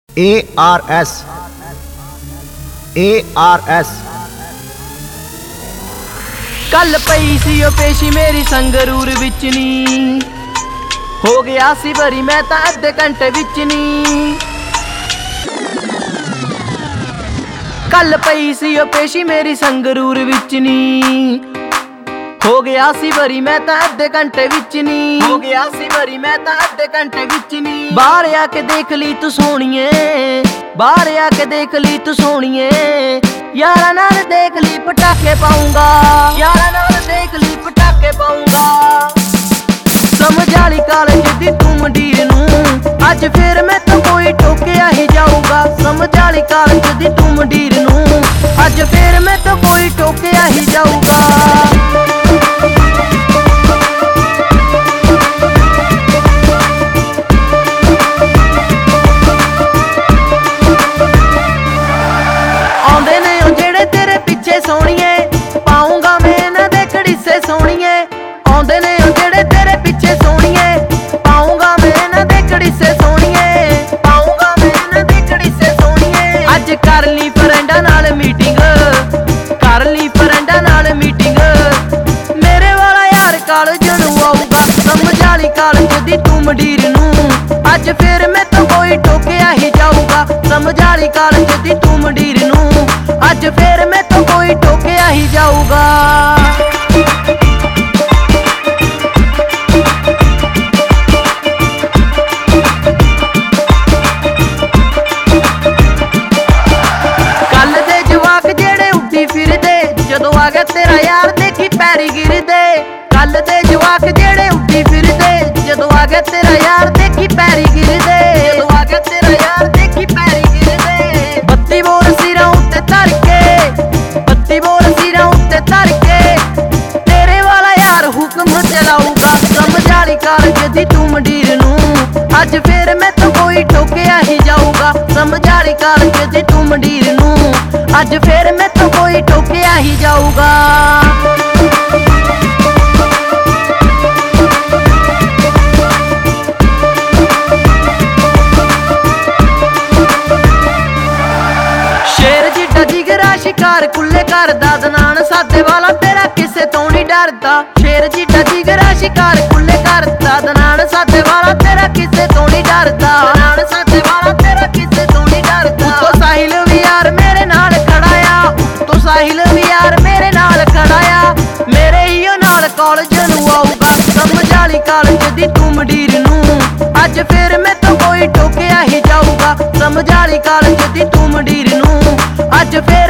ARS कल पई सी ओ पेशी मेरी संगरूर विच नी हो गया सी भरी मैं तां अद्धे घंटे विच नी। कल पई सी ओ पेशी मेरी संगरूर विच नी हो गया सी भरी मैं तां अद्धे घंटे विच नी। हो गया सी भरी मैं तां अद्धे घंटे विच नी। बाहर आके देख ली तू सोहणीए, बाहर आके देख ली तू सोहणीए, यारा नाल देख ली पटाखे पाऊंगा, यारा नाल देख ली पटाखे पाऊंगा। समझ आली कॉलेज दी तू मंडीर नूं अज फिर मैं तो कोई टोकिया ही जाऊगा। समझ आली कॉलेज दी तू मंडीर नूं अज फिर मैं तो कोई टोकिया ही जाऊगा। पाऊंगा मैं ना दे घड़ीसे सोहणीए, आउंदे ने जेड़े तेरे पिछे सोहणीए, पाऊंगा मैं ना दे घड़ीसे सोहणीए, पाऊंगा मैं ना दे घड़ीसे सोहणीए। अज कर ली फ्रेंडा नाल मीटिंग, कर ली फ्रेंडा नाल मीटिंग, मेरे वाला यार कॉलेज नूं आऊगा। समझ आली कॉलेज दी तू मंडीर नूं अज फिर मैं तो कोई टोकिया ही जाऊगा। समझ आली कॉलेज दी तू मंडीर नूं अज फिर मैं तो कोई टोकिया ही जाऊगा। कल दे जवाक जेड़े उड्डी फिरदे जदों आ गया तेरा यार देखी पैरी गिरदे। कल दे जवाक जेड़े उड्डी फिरदे जदों आ गया तेरा यार देखी पैरी गिरदे, जदों आ गया तेरा यार देखी पैरी गिरदे। बत्ती बोल सिरां उत्ते धर के, बत्ती बोल सिरां उत्ते धर के, तेरे वाला यार हुक्म चलाऊगा। समझ आली कॉलेज दी तू मंडीर नूं अज फिर मैं तो कोई टोकिया ही जाऊगा। समझ आली कॉलेज दी तू मंडीर नूं अज फिर मैं तो कोई टोकिया ही जाऊगा। शिकार कुल्ले करदा दनान सादे वाला तेरा किसे तो नहीं डरदा। शेर जिड्डा जिगरा शिकार कुल्ले करदा दनान सादे वाला तेरा किसे तो नहीं डरदा, दनान सादे वाला तेरा किसे तो नहीं डरदा। तो साहिल भी यार मेरे नाल खड़ा आ, तो साहिल भी यार मेरे नाल खड़ा आ, मेरे ही नाल कॉलेज नूं आऊगा। समझ आली कॉलेज दी तू मंडीर नूं अज फिर मैं तो कोई टोकिया ही जाऊगा। समझ आली कॉलेज दी तू मंडीर नूं अज फिर